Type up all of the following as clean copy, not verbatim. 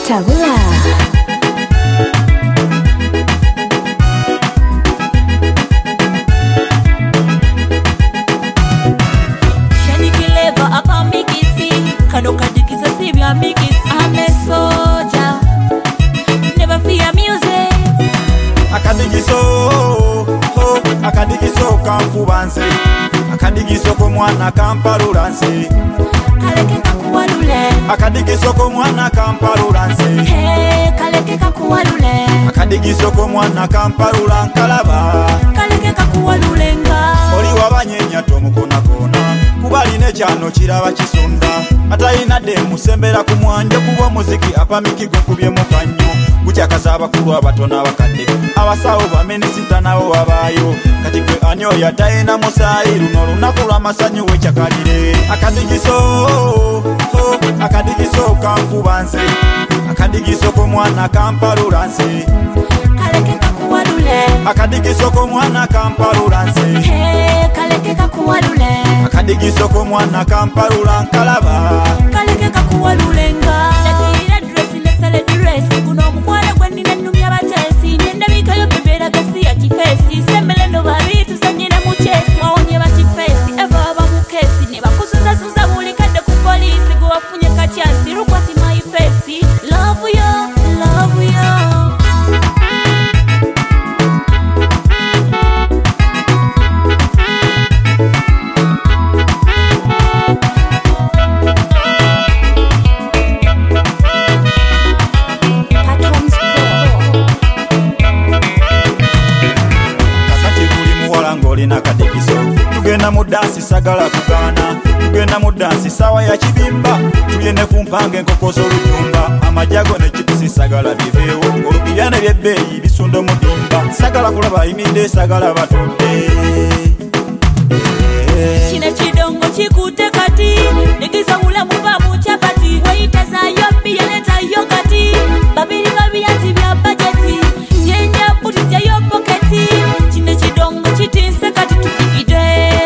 Tabula. Shani kileva apa mikisi, kano kadikisa sibya mikisi. I'm a soldier, never fear music. Akadigiso kanfubanse, akadigiso ko mwana kampalulanse. Kaleke kakuwalule, akadigiso ko mwana kampalulanse. hey, kaleke kakuwalule, akadigiso ko mwana kampalula nkalaba. kaleke kakuwalulenga. Oli wabanyenya tomukona kona, kubaline kyano kiraba kisunda. Atayina de musembera ku mwanje kuba muziki apamikigo kubye mukanyo. Kuchakaza abakulu abatona abakadde, abasawo baminisita nabo babayo. Kati gwe anyo yatayina musayi luno lunaku lw'amasanyu wekyakalire. Akadigiso kanfubanse, akadigiso ko mwana kampalulanse. Kaleke kakuwalule, akadigiso ko mwana kampalulanse. hey, kaleke kakuwalule, akadigiso ko mwana kampalula nkalaba. kaleke kakuwalulenga. Ndakira dress nesale dress, kuno omukwano gwe nina nnumya batesi. Nyendabikayo bebera gasi ya kifesi, sembele no babi tusanyira mu chesi. Wawonye bakifesi, eva aba mu kesi, ne bakusuzazuza buli kadde ku polisi. Gwe wafunye katyasi, rukwati my face. Love you, love you. Ngolina kadigiso tugenda mu dansi sagala kugana, tugenda mu dansi sawa ya kibimba, tugende kumpange nkokozo olujumba. Amajago ne chipsi sagala biveewo, olubiryane byebbeeyi bisundo mu dimba. Sagala kulaba imide sagala batudde. Kino kidongo kikute kati, nigiza bulamu ba mu chapati. Wayita zayo biyaleta yo kati, babiri babiyati bya bajeti. Nyenya butija yo poketi, kino kidongo kitinse kati tukigide.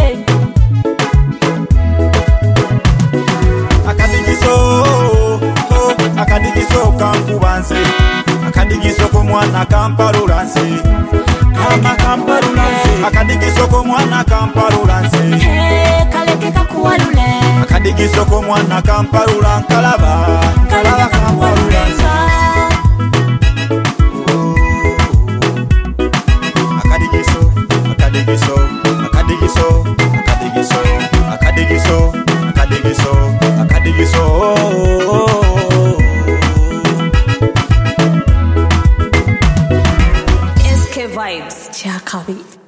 Akadigiso kanfubanse, akadigiso ko mwana kampalulanse. Akadigiso ko mwana kampalulanse. Hey, kaleke kakuwalule, akadigiso ko mwana kampalula nkalaba. kaleke kakuwalulenga. Akadigiso SK Vibes, Jakabi.